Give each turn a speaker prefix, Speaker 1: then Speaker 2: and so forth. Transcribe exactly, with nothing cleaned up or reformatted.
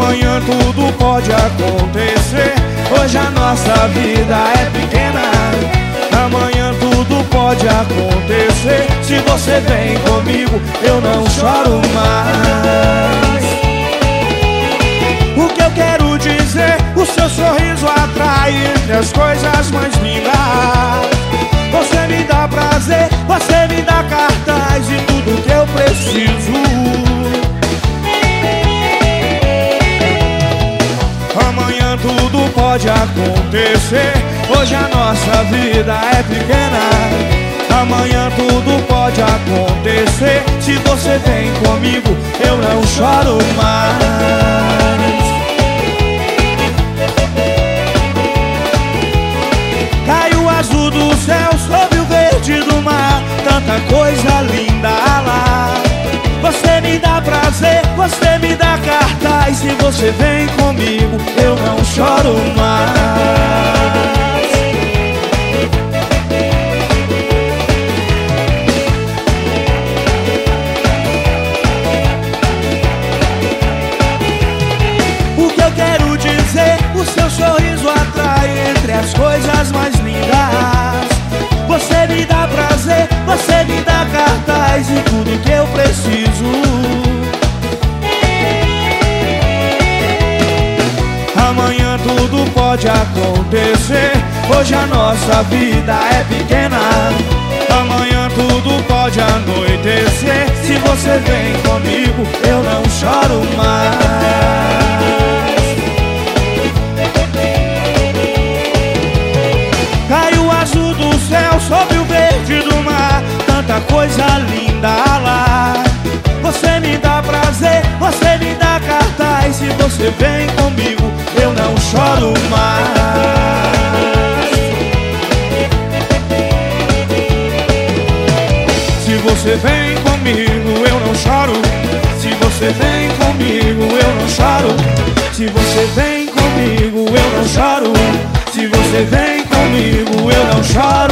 Speaker 1: Amanhã tudo pode acontecer. Hoje a nossa vida é pequena. Amanhã tudo pode acontecer. Se você vem comigo, eu não choro mais. O que eu quero dizer, o seu sorriso atrai entre as coisas mais lindas. Você me dá prazer, você me dá cartaz e tudo que eu preciso. Amanhã tudo pode acontecer. Hoje a nossa vida é pequena. Amanhã tudo pode acontecer. Se você vem comigo, eu não choro mais. Cai o azul do céu sobre o verde do mar. Tanta coisa linda lá. Você me dá prazer, você me dá cartaz. Se você vem comigo, eu não choro mais. O que eu quero dizer, o seu sorriso atrai entre as coisas mais lindas. Você me dá prazer, você me dá cartaz e tudo que eu preciso. Amanhã tudo pode acontecer. Hoje a nossa vida é pequena. Amanhã tudo pode anoitecer. Se você vem comigo, eu não choro mais. Cai o azul do céu sobre o verde do mar. Tanta coisa linda lá. Você me dá prazer, você me dá cartaz. Se você vem comigo, eu não choro mais. Se você vem comigo, eu não choro. Se você vem comigo, eu não choro. Se você vem comigo, eu não choro. Se você vem comigo, eu não choro.